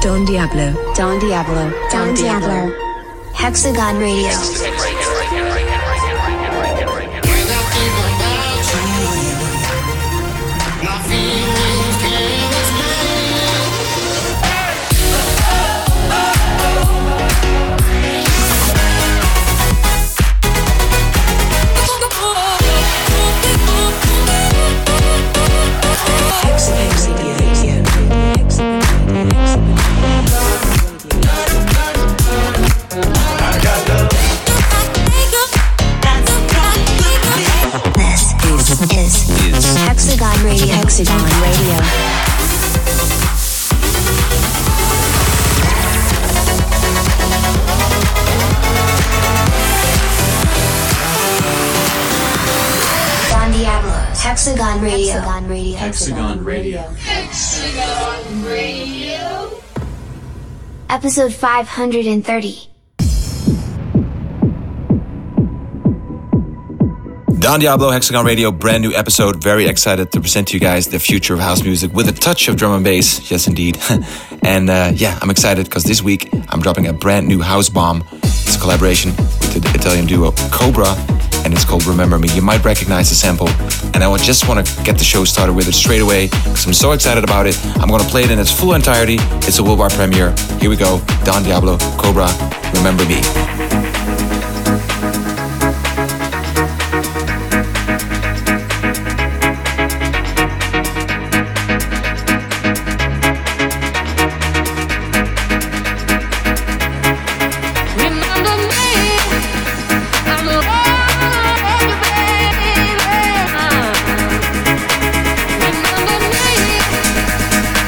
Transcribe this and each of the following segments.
Don Diablo. Don Diablo. Don Diablo. Hexagon Radio. Hexagon Radio. Hexagon Radio. Don Diablo. Hexagon Radio. Hexagon Radio. Hexagon Radio. Hexagon Radio. Episode 530. Don Diablo, Hexagon Radio, brand new episode. Very excited to present to you guys the future of house music with a touch of drum and bass. Yes, indeed. And I'm excited because this week I'm dropping a brand new house bomb. It's a collaboration with the Italian duo Cobra, and it's called Remember Me. You might recognize the sample, and I just want to get the show started with it straight away because I'm so excited about it. I'm going to play it in its full entirety. It's a worldwide premiere. Here we go. Don Diablo, Cobra, Remember Me.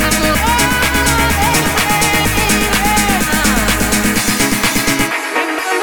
Remember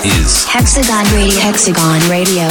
is Hexagon Radio. Hexagon Radio.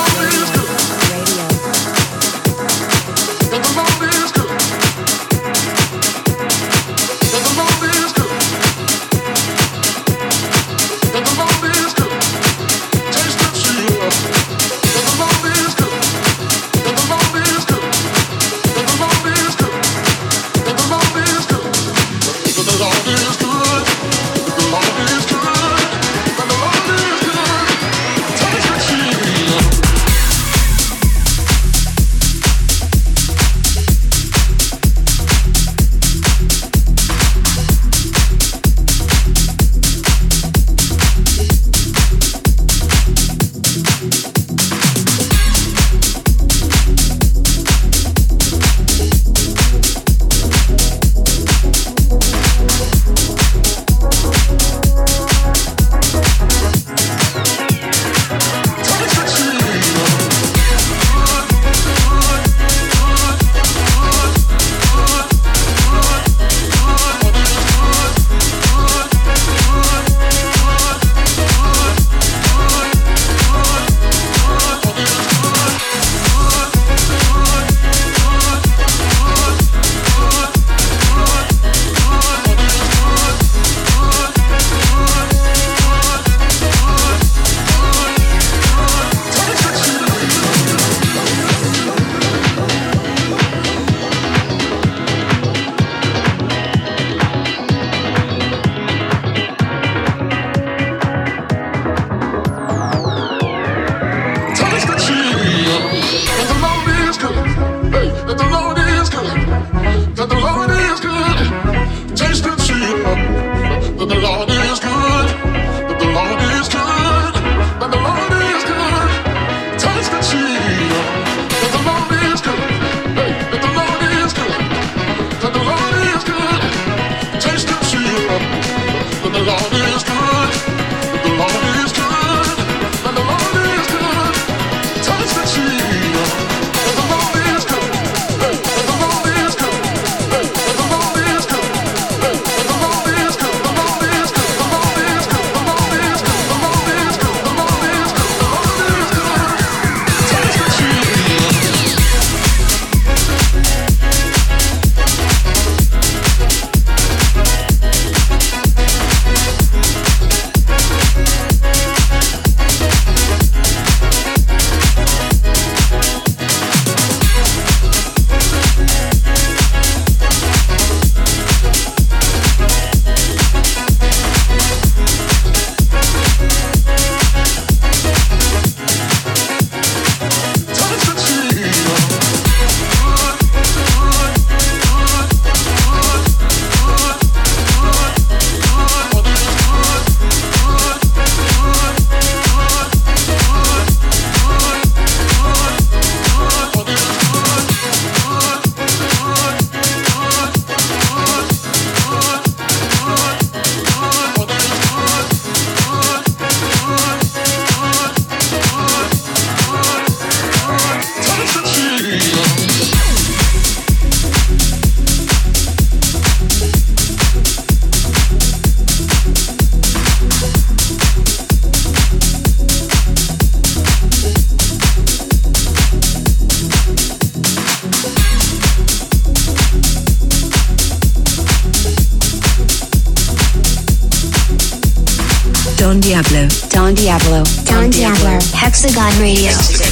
Don Diablo. Don Diablo. Don Diablo. Hexagon Radio.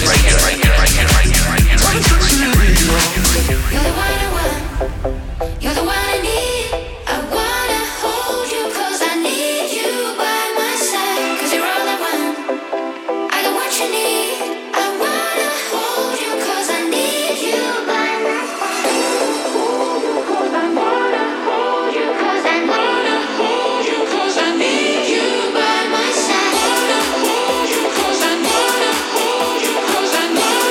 You're the one I want. You're the one I need. I wanna hold you 'cause I need you by my side. 'Cause you're all I want. I got what you need. I wanna hold you 'cause I need you by my side. I wanna hold you 'cause I wanna hold you 'cause I need you by my side. Wanna hold you 'cause I wanna hold you 'cause I need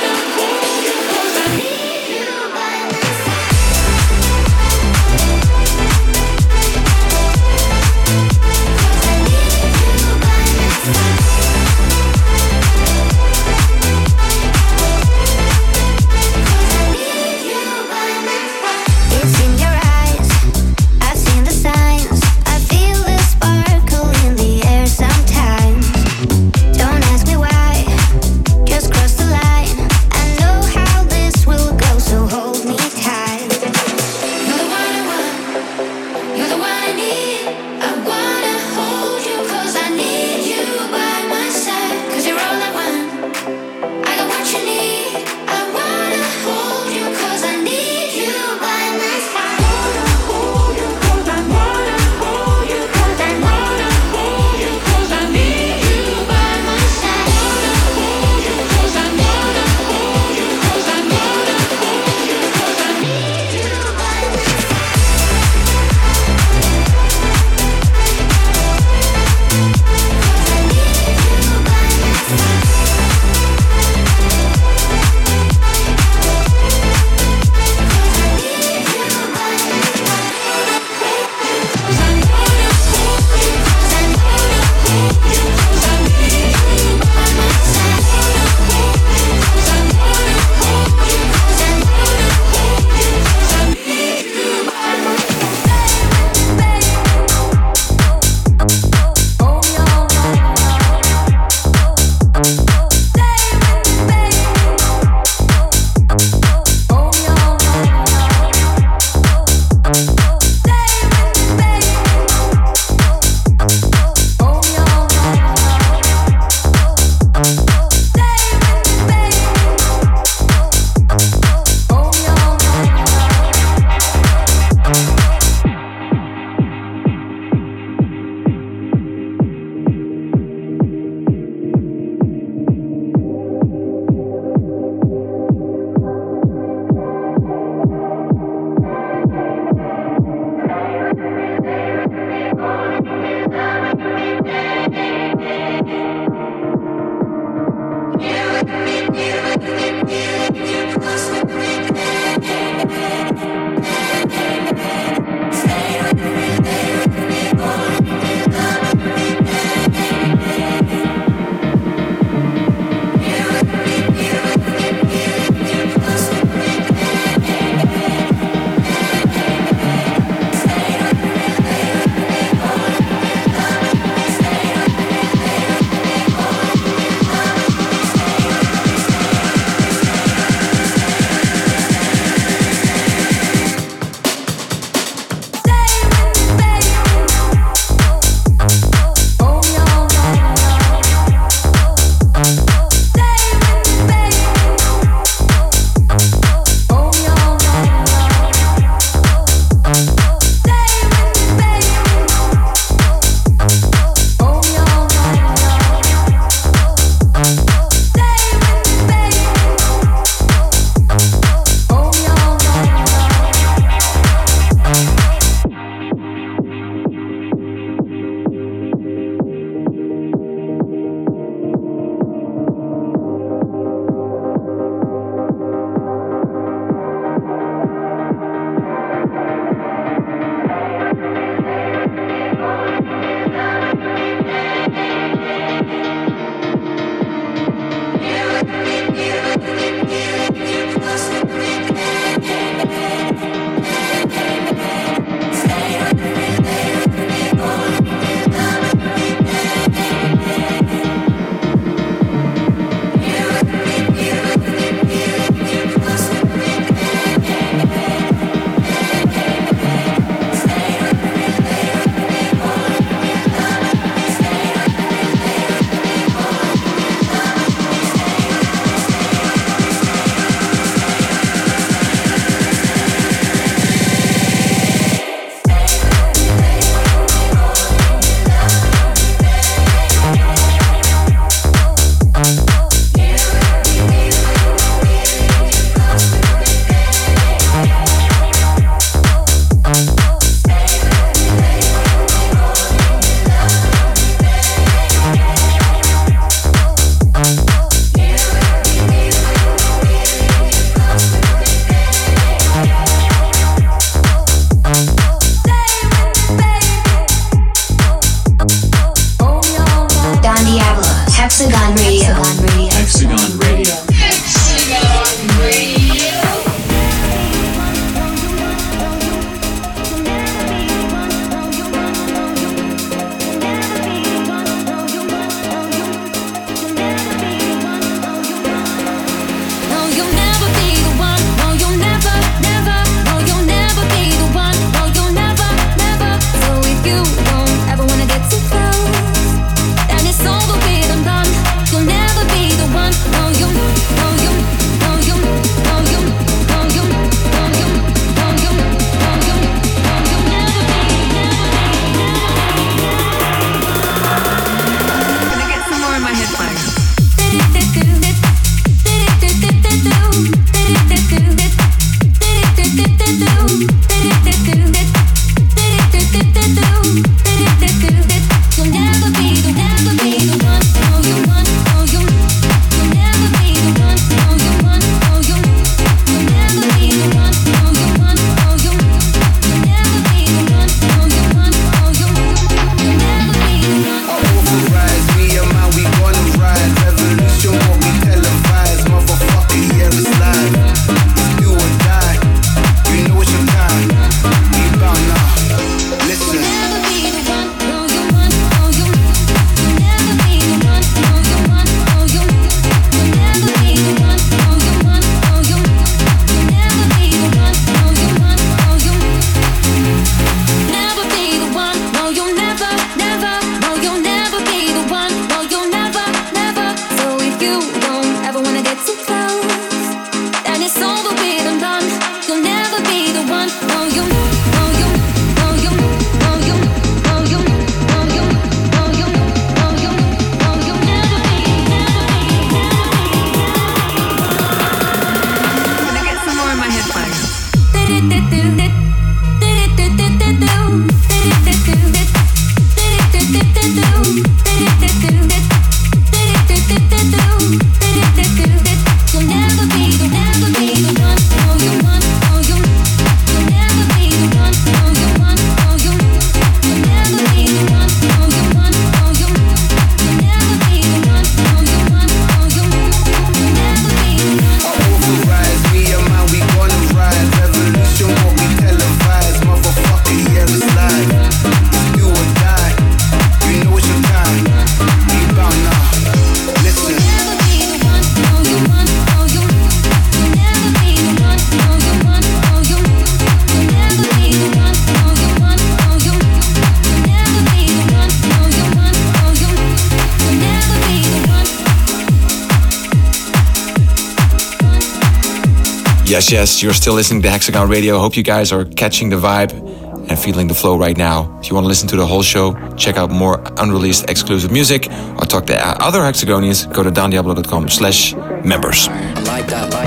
Yes, you're still listening to Hexagon Radio. Hope you guys are catching the vibe and feeling the flow right now. If you want to listen to the whole show, check out more unreleased exclusive music, or talk to other Hexagonians, go to dondiablo.com/members. Like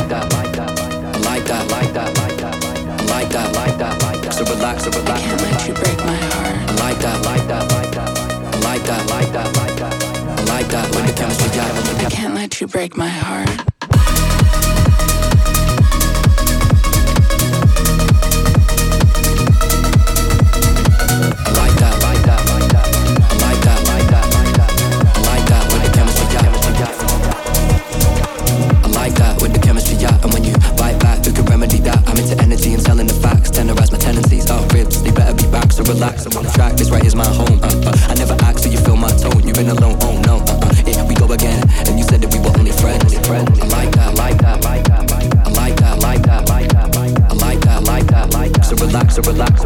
that. So relax. I can't let you break my heart. Like that. When the chemistry got, I can't let you break my heart. And when you bite back, who can remedy that? I'm into energy and telling the facts, tenderize my tendencies. Oh, ribs, they better be back, so relax. I'm on the track, this right is my home. I never asked, so you feel my tone. You've been alone, oh no. Yeah, we go again, and you said that we were only friends. I like that. So relax. I like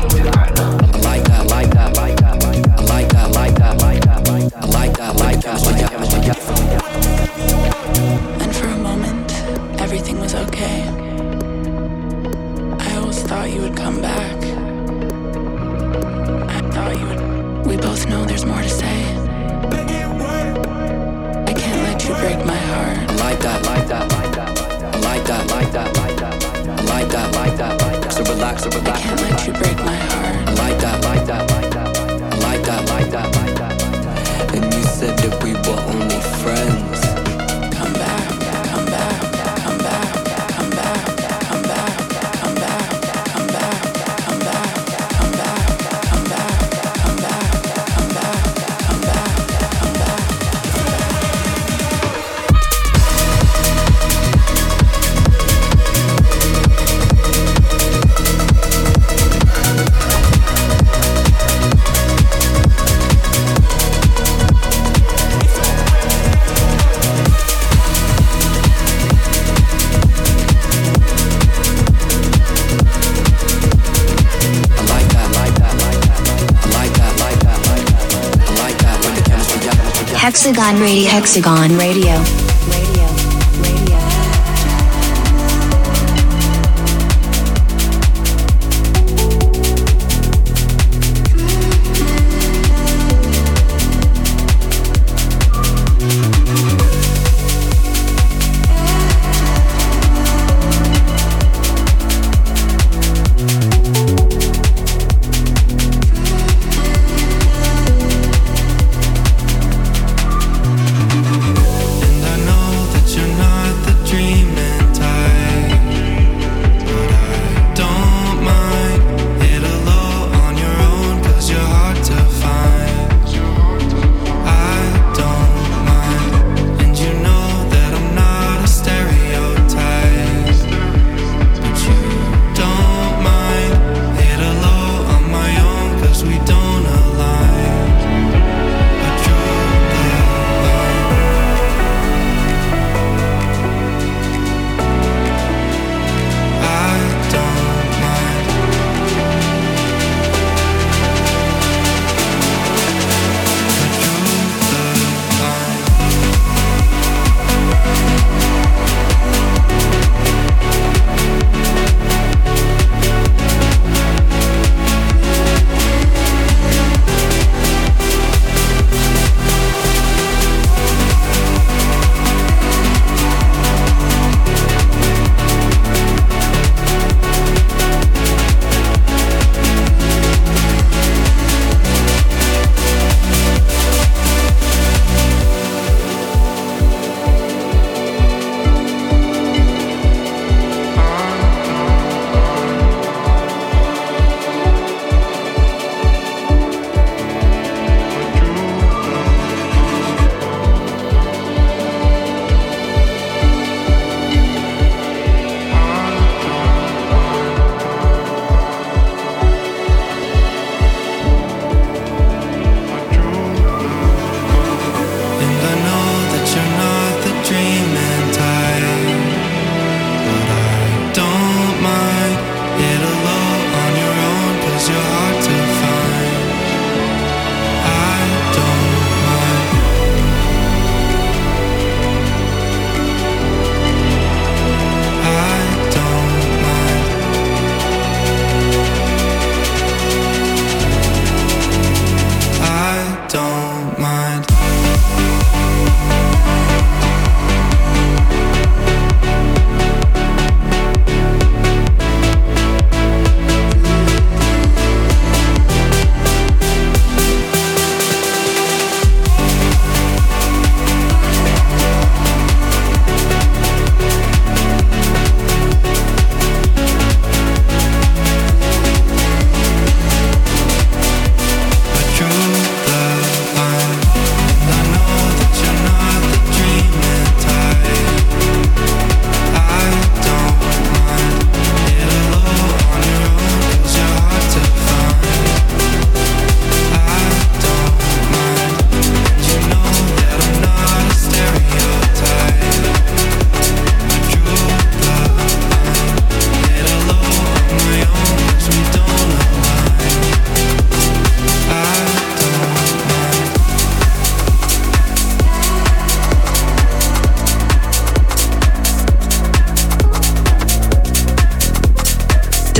that. And for a moment, everything was okay. I always thought you would come back. I thought you would. We both know there's more to say. I can't let you break my heart. I like that. So relax. I can't let you break my heart. I like that. And you said that we were only friends. Come back. Hexagon Radio. And I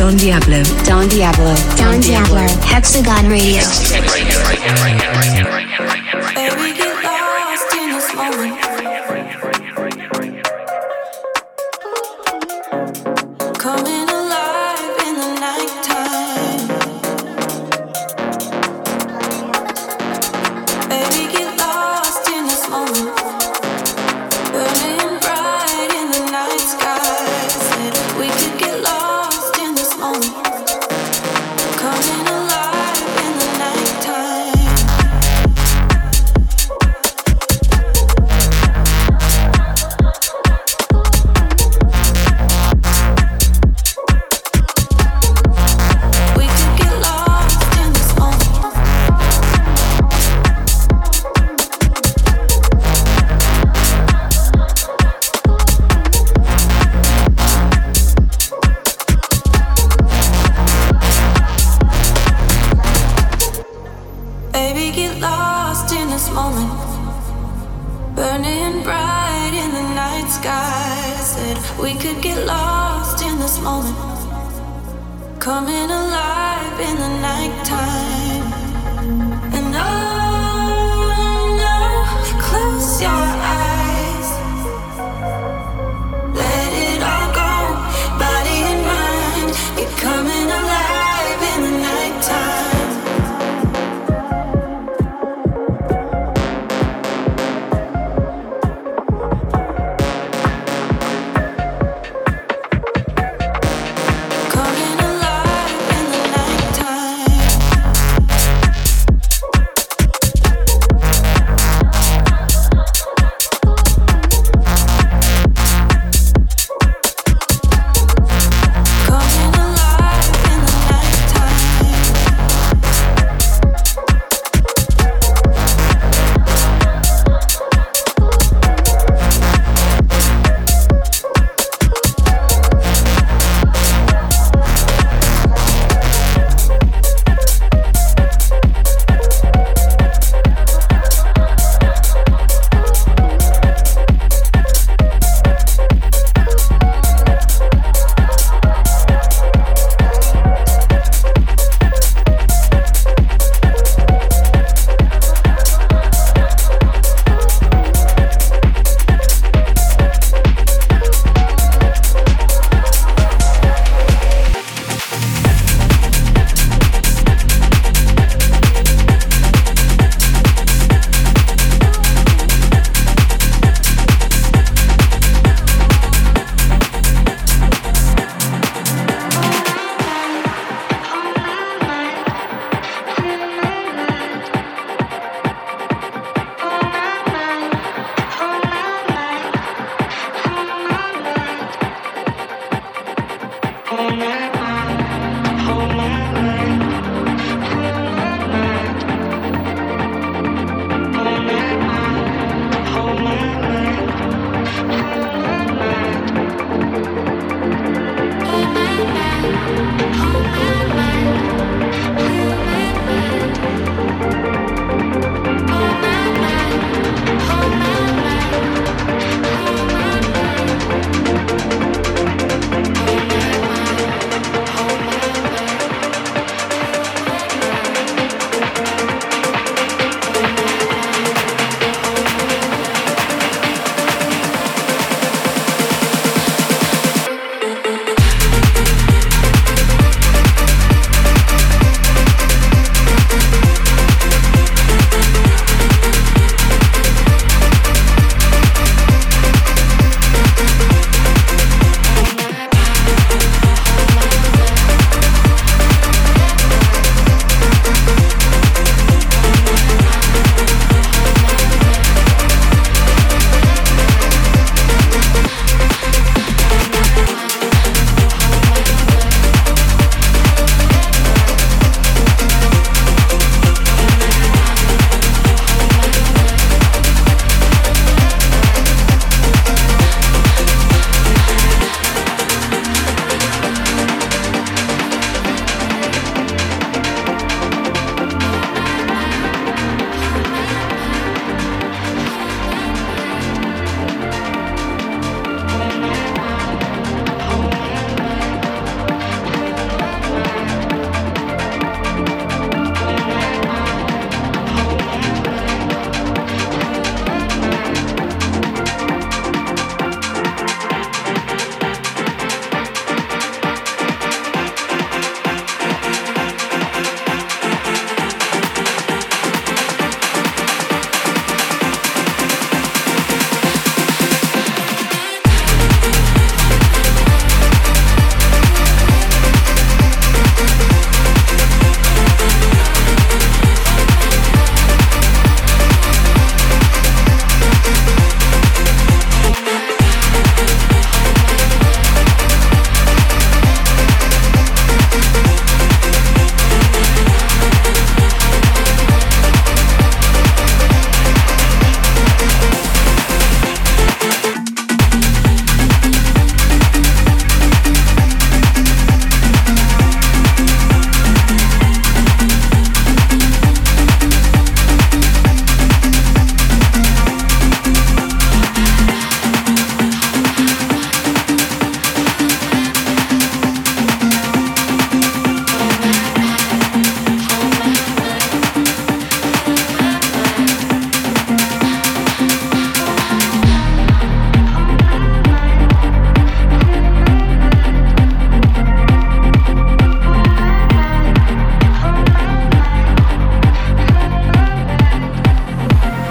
Don Diablo. Don Diablo. Don Diablo. Hexagon Radio. Baby, get lost in this moment. Coming alive in the nighttime. Baby, get lost in this moment. Burning bright in the night sky. Said we could get lost in this moment. Coming alive in the nighttime. We could get lost in this moment. Baby, get lost in this moment. Burning bright in the night sky. Said we could get lost in this moment. Coming alive in the nighttime. And oh no, close your eyes. Let it all go, body and mind. You're coming alive in the nighttime. Coming alive in the nighttime.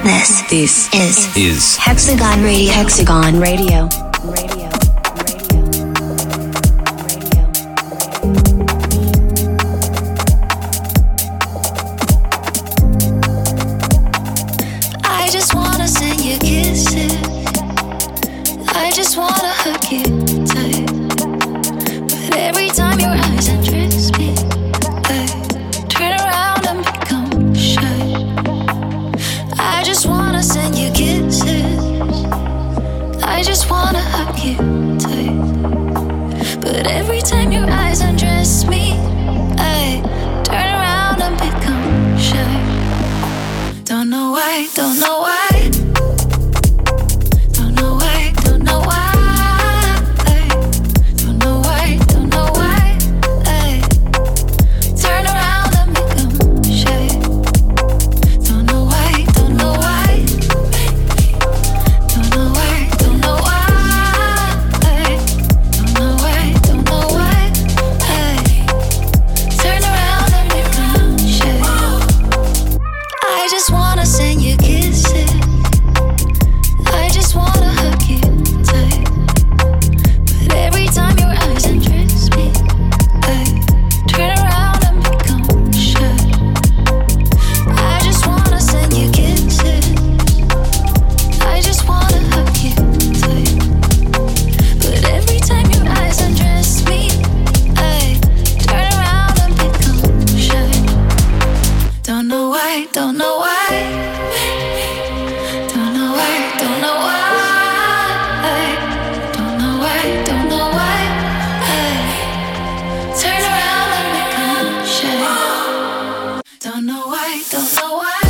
This is Hexagon Radio. Hexagon Radio. I just wanna send you kisses. I just wanna hug you tight. But every time your eyes undress me, I turn around and become shy. I just wanna send you kisses. I just wanna hug you tight. But every time your eyes undress me, I turn around and become shy. Don't know why, don't know why. Don't know why, don't know why. Don't know why, don't know why. Turn around and become shy. Don't know why, don't know why. Don't know why, don't know why. Don't know why, don't know why. Turn around and become shy. I just wanna send you kisses. I just wanna hug you tight. But every time your eyes undress me, I turn around and become shy. I just wanna send you kisses. I just wanna hug you tight. But every time your eyes undress me, I turn around and become shy. Don't know why, don't know why. Don't know why, don't know why. Don't know why, don't know why. Turn around and become shy. Don't know why, don't know why.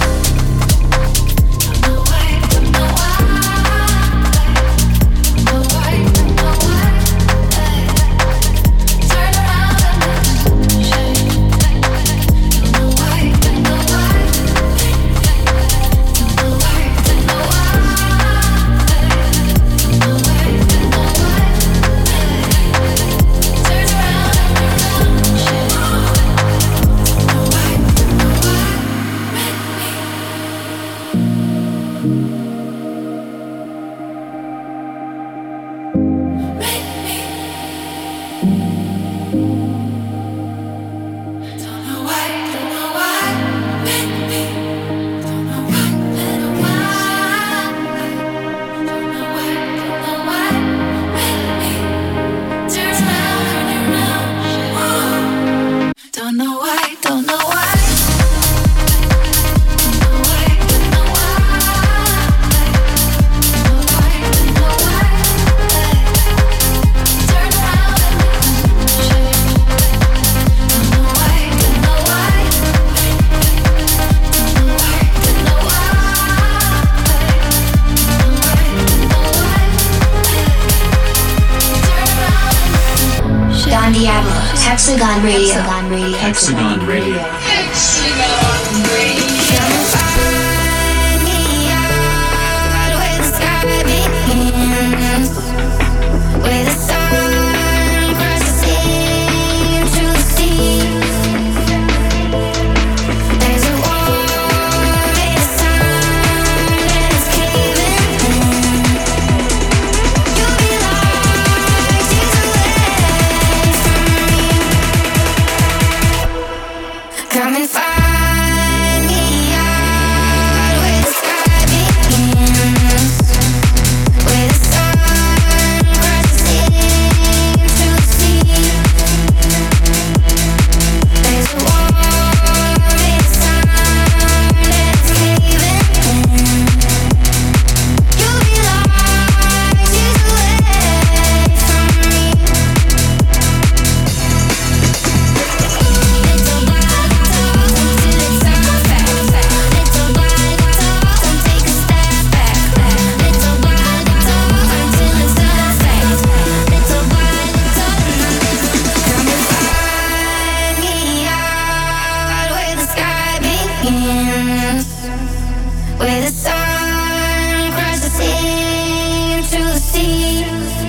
Don't know why, don't know why. Don't know why, don't know why. Turn around and become shy. Don't know why, don't know why. Don't know why, don't know why. Don't know why, don't know why. Turn around and become shy. Don't know why, don't know why. Don't know why, don't know why. Don't know why, don't know why. Don't know why, don't know why. Turn around. Don't know why, don't know why. Don't know why, don't know why. Don't know why, don't know why. Turn around and become shy. Don't know why, don't know why. Don't know why, don't know why. Don't know why, don't know why. Turn around and become shy. Don Diablo, Hexagon Radio. Hexagon Radio. Where the sun crosses into the sea. There's a wall made of sand and it's caving in. You'll be light years away from me. Come and find me out where the sky begins. Where the sun crosses into the sea. There's a wall made of sand and it's caving in. You'll be light years away from me. Little by little until it's all fact. Little by little, don't take a step back. Little by little until it's all fact. Little by little, come and find me out where the sky begins. Where the sun crosses into the sea.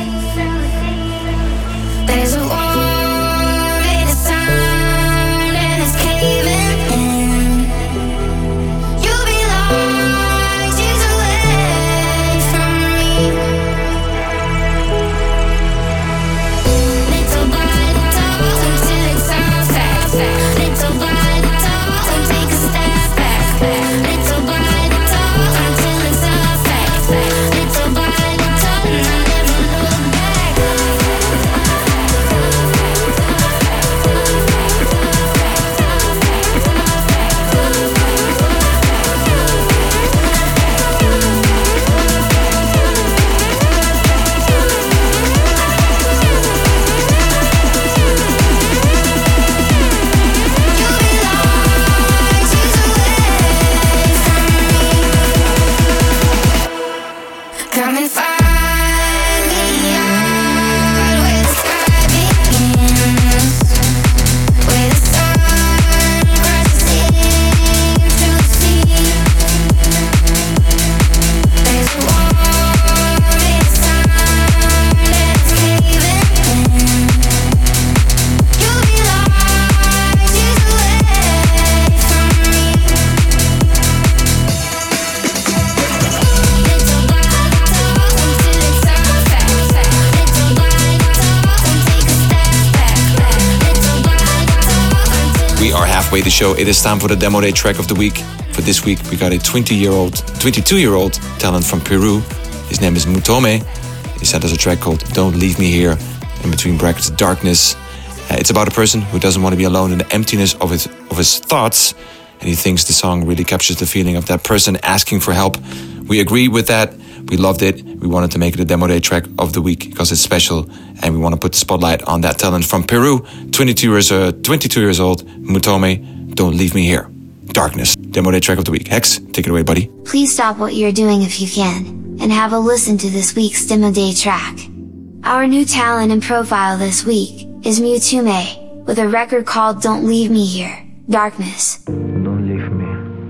There's a wall made of sand and it's caving in. You'll be light halfway the show. It is time for the demo day track of the week. For this week, we got a 22-year-old talent from Peru. His name is Mutome. He sent us a track called Don't Leave Me Here, in between brackets, Darkness. It's about a person who doesn't want to be alone in the emptiness of his thoughts, and he thinks the song really captures the feeling of that person asking for help. We agree with that. We loved it. We wanted to make it a demo day track of the week because it's special, and we want to put the spotlight on that talent from Peru, 22 years old, Mutome, Don't Leave Me Here. Darkness, demo day track of the week. Hex, take it away, buddy. Please stop what you're doing if you can, and have a listen to this week's demo day track. Our new talent and profile this week is Mutome, with a record called Don't Leave Me Here, Darkness. Don't leave me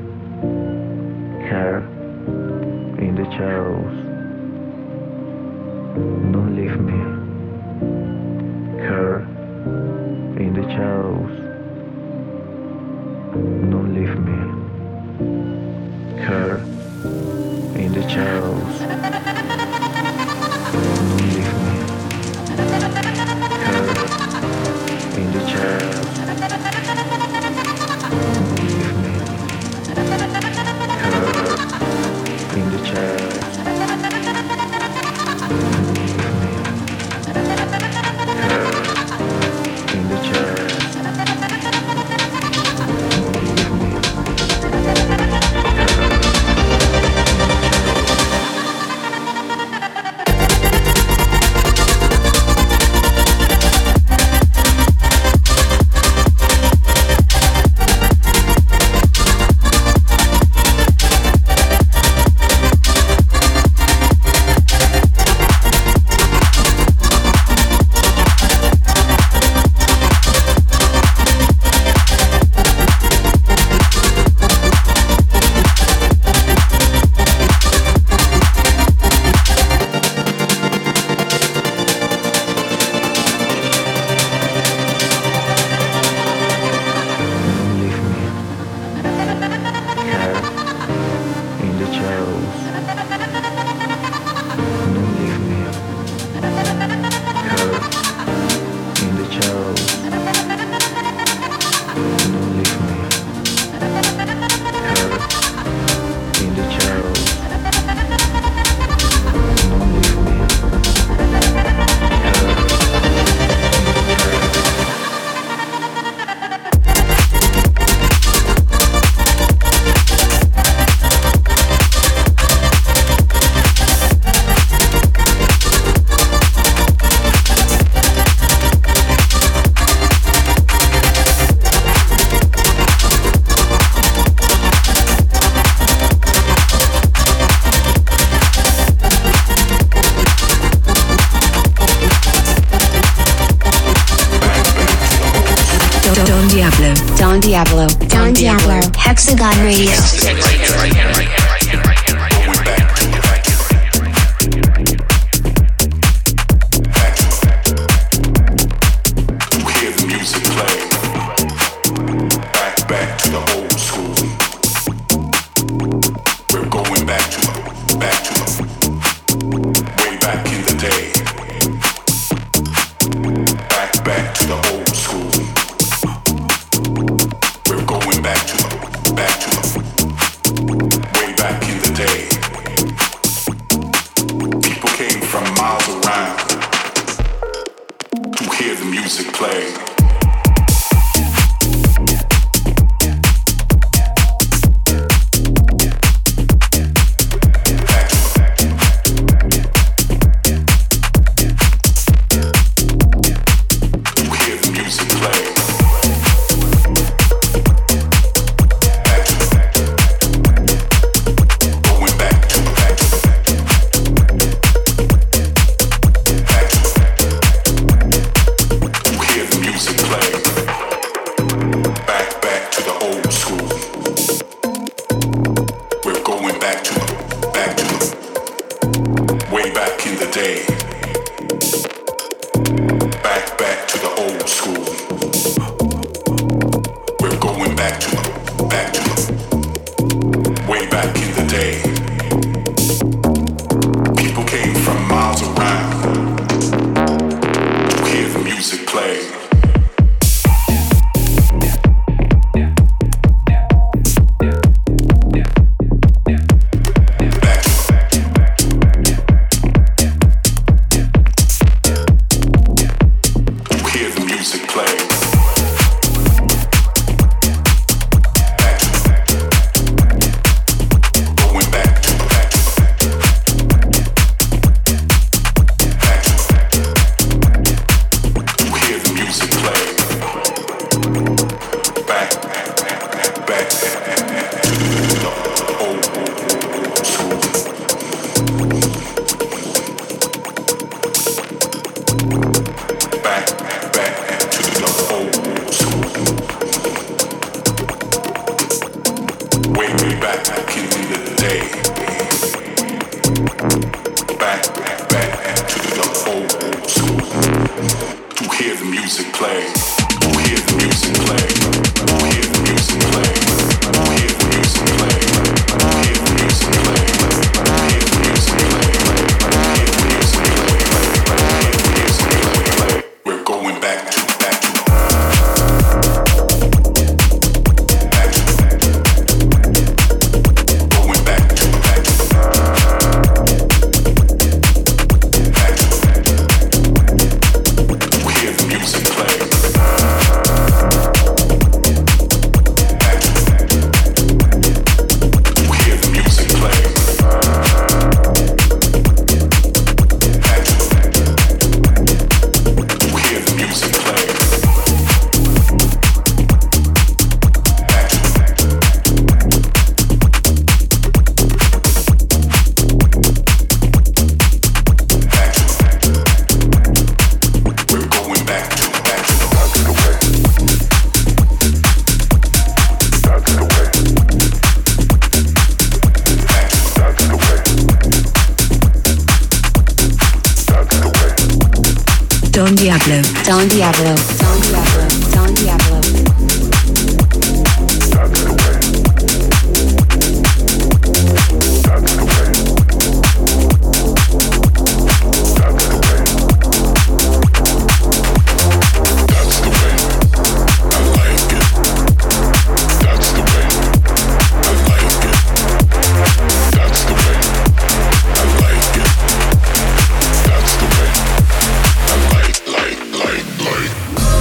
here in the shadows. Don't leave me here in the shadows. Don't leave me here in the shadows. Don't leave me here in the shadows. Don Diablo, Hexagon Radio. We're going back to Don Diablo, Don Diablo, Don Diablo, Don Diablo. Like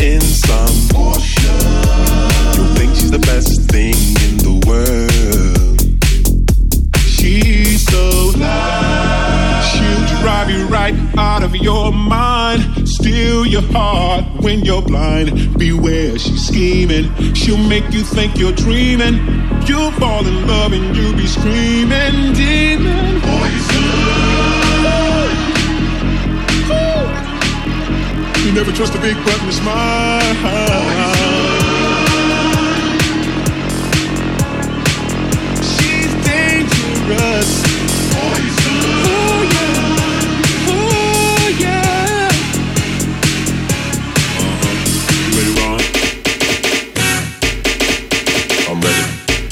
in some Porsche. You'll think she's the best thing in the world. She's so nice. She'll drive you right out of your mind, steal your heart when you're blind. Beware, she's scheming. She'll make you think you're dreaming. You'll fall in love and you'll be screaming, demon poison. You never trust a big button, it's mine. She's dangerous. Poison. Oh yeah, oh yeah. You ready, Ron? I'm ready.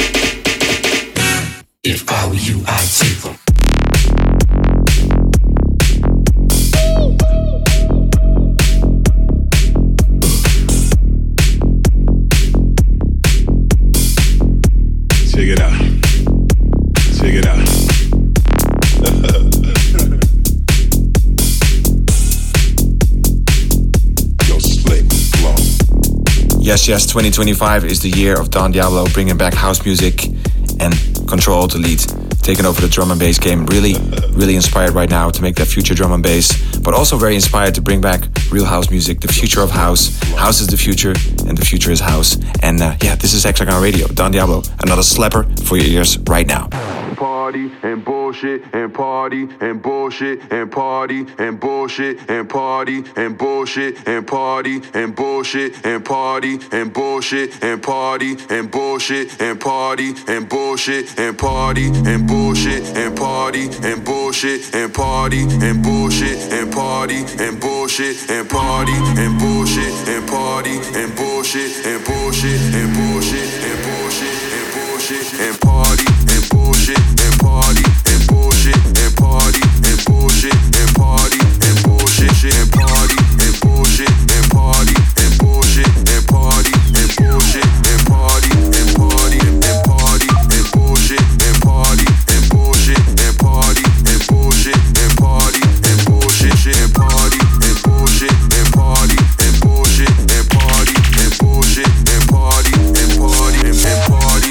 If I were you, I'd take them. Check it out. Check it out. Yo, slick, flow. Yes, 2025 is the year of Don Diablo bringing back house music and Control Delete, taking over the drum and bass game. Really inspired right now to make that future drum and bass, but also very inspired to bring back real house music, the future of house. House is the future, and the future is house. And this is Hexagon Radio, Don Diablo, another slapper for your ears right now. Party and bullshit and party and bullshit and party and bullshit and party and bullshit and party and bullshit and party and bullshit and party and bullshit and party and bullshit and party and bullshit and party and bullshit and party and bullshit and party and bullshit and party and bullshit and party and bullshit and bullshit and bullshit and bullshit and bullshit and party and bullshit and party and bullshit and party and bullshit and party and bullshit and party and bullshit and party and bullshit and party and bullshit and party and party and party and bullshit and party and bullshit and party and bullshit and party and bullshit and party and bullshit and party and bullshit and party and bullshit and party and party and party.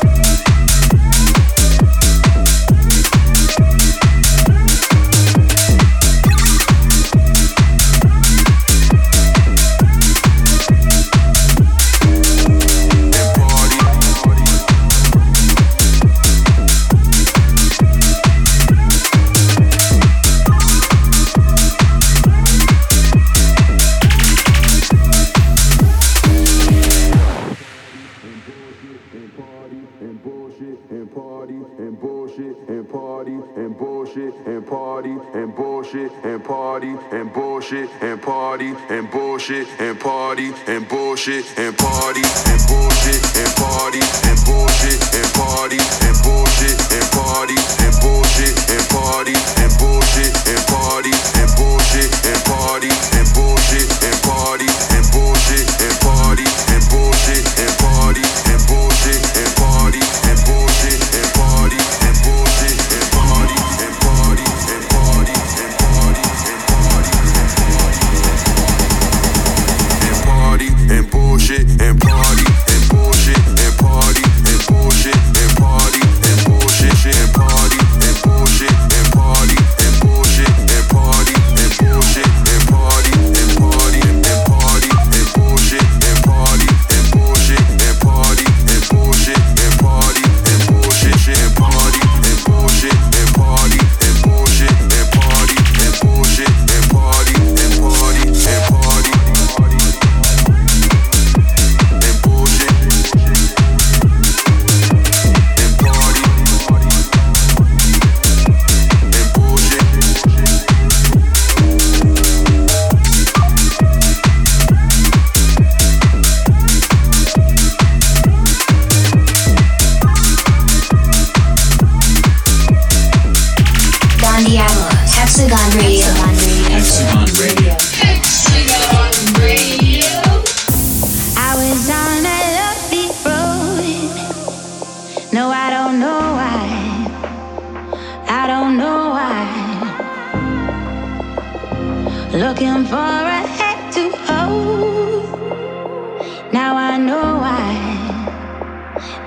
And bullshit and party and bullshit and party and bullshit and party and bullshit and party and bullshit and party and bullshit and party and bullshit and party and bullshit and party and bullshit and party and bullshit and party and bullshit and party and bullshit and party and bullshit and party and bullshit and party and bullshit and party and party and party and party and bullshit and party and bullshit and party and bullshit and party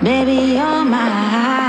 Baby, you're mine.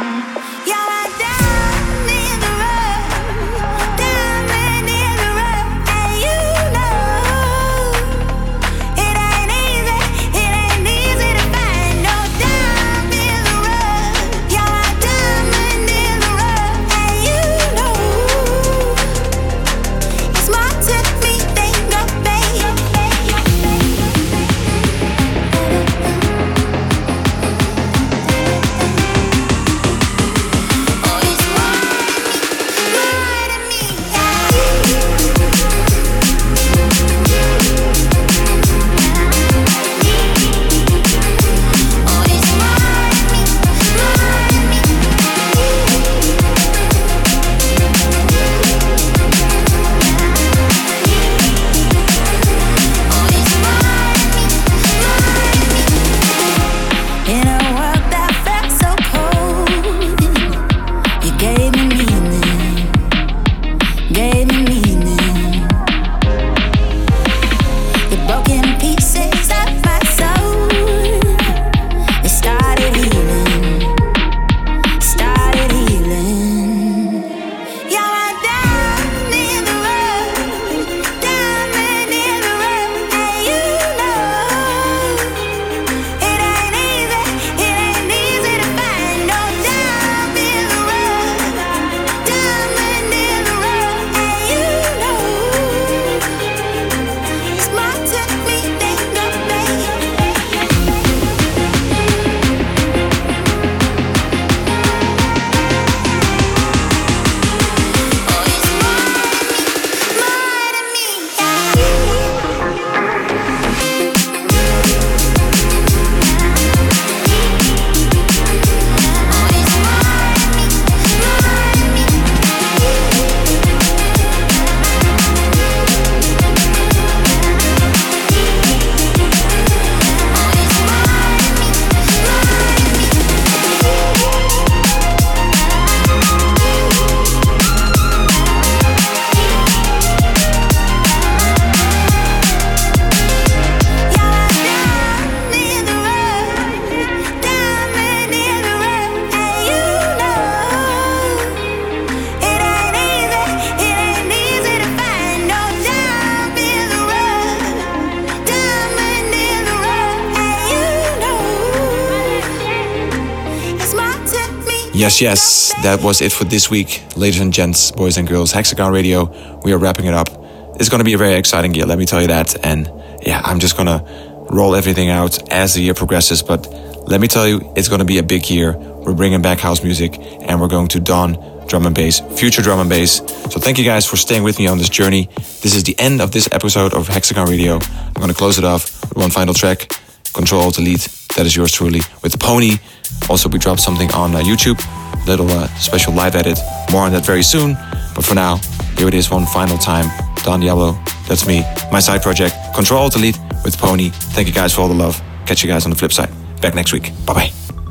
Yes, that was it for this week. Ladies and gents, boys and girls, Hexagon Radio, we are wrapping it up. It's going to be a very exciting year, let me tell you that. And yeah, I'm just going to roll everything out as the year progresses. But let me tell you, it's going to be a big year. We're bringing back house music and we're going to don drum and bass, future drum and bass. So thank you guys for staying with me on this journey. This is the end of this episode of Hexagon Radio. I'm going to close it off with one final track, Control-Alt-Delete. That is yours truly with Pony. Also, we dropped something on YouTube, little special live edit. More on that very soon. But for now, here it is one final time. Don Diablo, that's me. My side project, Control-Alt-Delete with Pony. Thank you guys for all the love. Catch you guys on the flip side. Back next week. Bye-bye.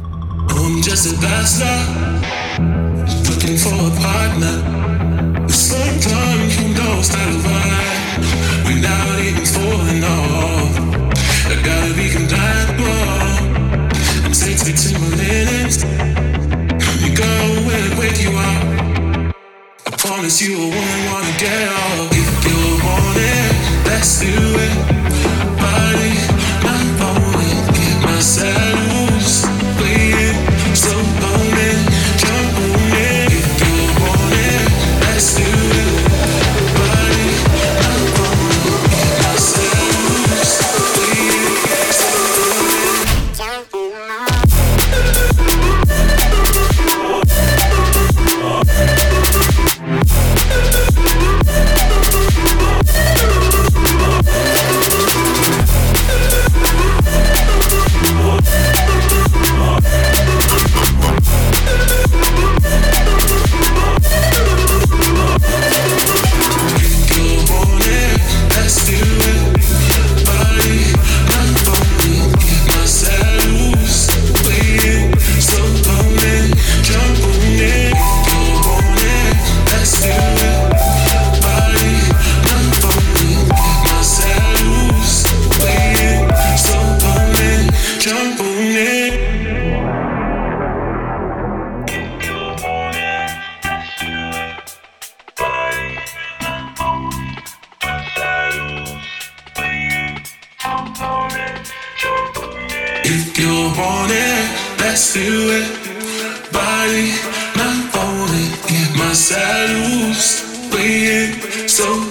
I'm just a bachelor, looking for a partner. The same time you know style of vibe, without even falling off. I gotta be compatible. It takes me to my limits. You go where wake you up. I promise you I wouldn't wanna get off. If you want it, let's do it. Body, my bone, get myself loose. Play it, so own it, jump on it. If you want it, let's do it. Body, my bone, get myself loose. If you want it, let's do it. Body not falling in my saddles, waiting so